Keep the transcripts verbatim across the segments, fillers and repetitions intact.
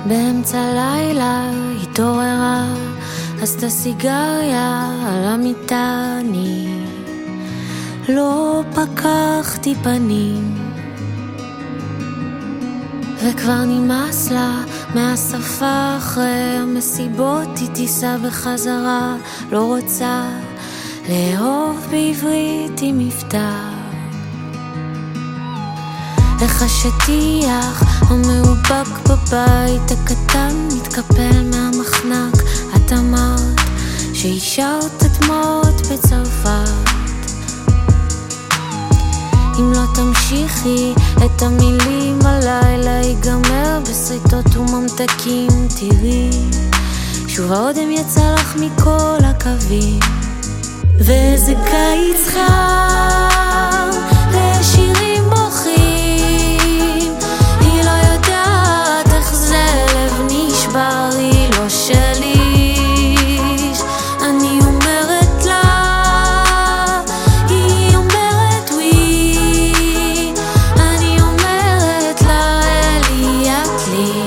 באמצע לילה התעוררה, עשתה סיגריה על המיטה, אני לא פקחתי פנים, וכבר נמאס לה מהשפה, אחרי המסיבות היא תיסע בחזרה, לא רוצה לאהוב בעברית עם מבטא. איך השטיח המאובק בבית הקטן מתקפל מהמחנק, את אמרת שהשארת דמעות בצרפת. אם לא תמשיכי את המילים, הלילה ייגמר בסריטות וממתקים, תראי שוב העודם יצא לך מכל הקווים. וזה קיץ חם לשירים בוכים, היא לא יודעת איך זה לב נשבר, היא לא שליש, אני אומרת לה, היא אומרת ווי, אני אומרת לה אלי את לי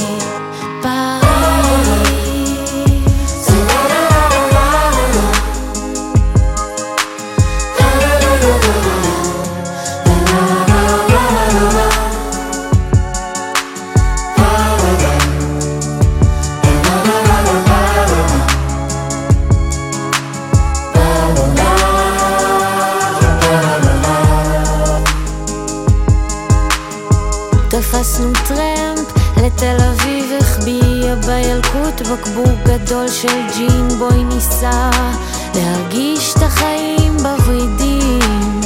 תפסנו טרמפ לתל אביב, החביאה בילקוט בקבוק גדול של ג'ין, בואי ניסע להרגיש את החיים בוורידים.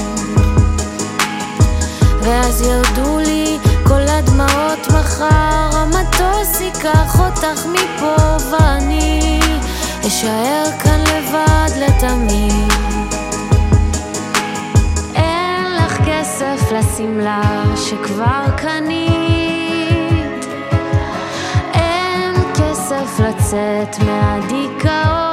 ואז ירדו לי כל הדמעות, מחר המטוס ייקח אותך מפה ואני אשאר כאן לבד לתמיד. אין לך כסף לשמלה שכבר קנית, אין כסף לצאת מהדיכאון,